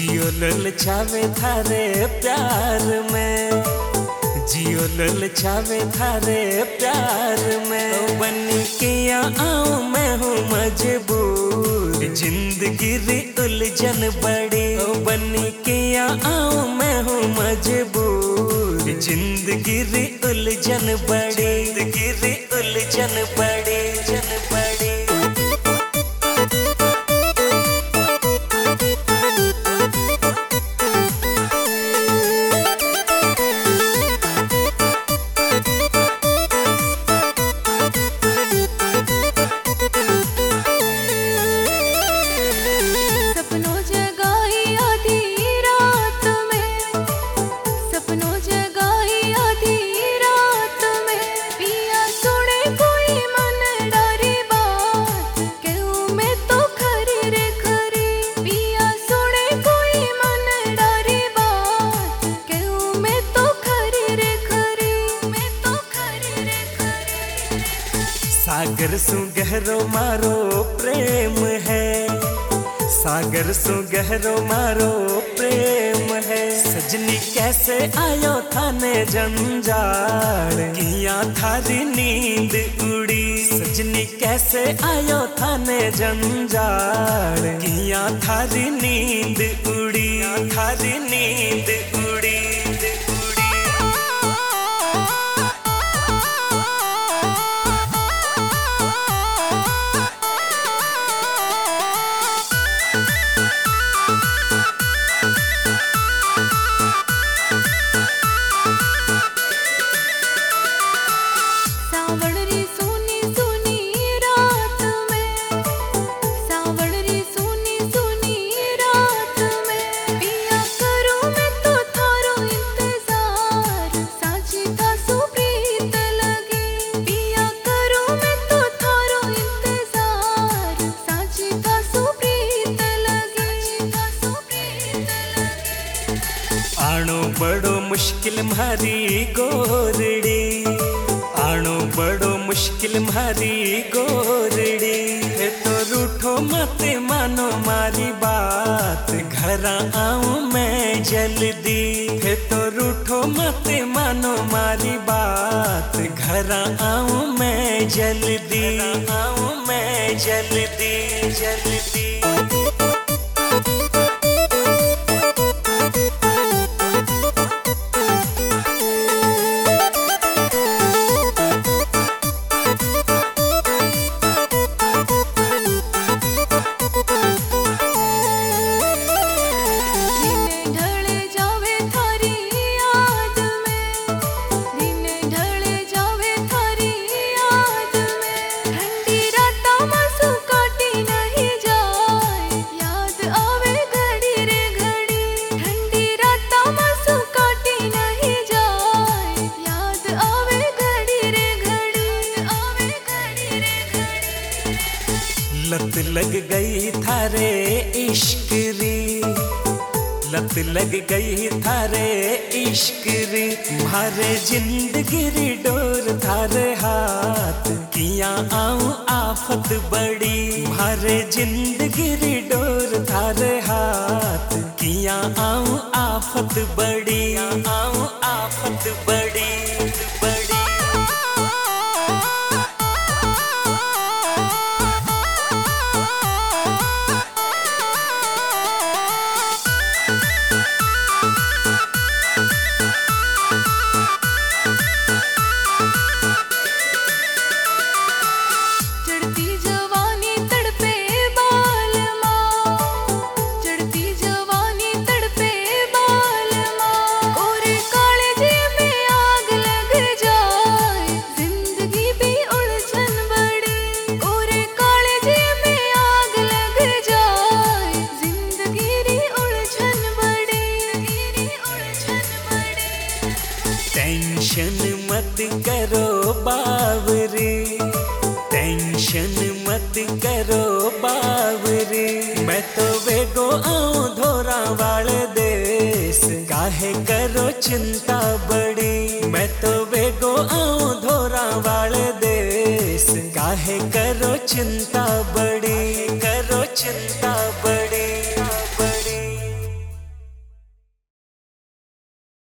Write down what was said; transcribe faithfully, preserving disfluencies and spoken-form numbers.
जियो ललचावे थारे प्यार में, जियो ललचावे थारे प्यार में। बन के आऊं मैं हूँ मजबूर, जिंदगी री उलझन बड़ी। बन के आऊं मैं हूँ मजबूर, जिंदगी री उलझन बड़ी, जिंदगी री उलझन बड़ी, जन बड़ी। सागर सु गहरो मारो प्रेम है, सागर सु गहरो मारो प्रेम है। सजनी कैसे आयो थाने जंजाल, किया थारी नींद उड़ी। सजनी कैसे आयो थाने जंजाल, किया थारी नींद उड़ी, थारी नींद उड़ी। आणो बड़ो मुश्किल म्हारी गोरड़ी, आणो बड़ो मुश्किल म्हारी गोरड़ी। है तो रूठो मत मानो मारी बात, घर आऊं मैं जल्दी। है तो रूठो मत मानो मारी बात, घर आऊं मैं जल्दी, आऊं मैं जल्दी जल्दी। लत लग गई थारे इश्क री, लत लग गई थारे इश्क री। मारे जिंदगी री डोर थारे हाथ, किया आऊं आफत बड़ी। मारे जिंदगी री डोर थारे हाथ, किया आऊं आफत बड़ी, आऊं आफत बड़ी बड़ी। टेंशन मत करो बावरी, टेंशन मत करो बावरी। मैं तो वेगो आऊं धोरा वाले देश, काहे करो चिंता बड़ी। मैं तो वेगो आऊं धोरा वाले देश, काहे करो चिंता बड़ी, करो चिंता बड़ी।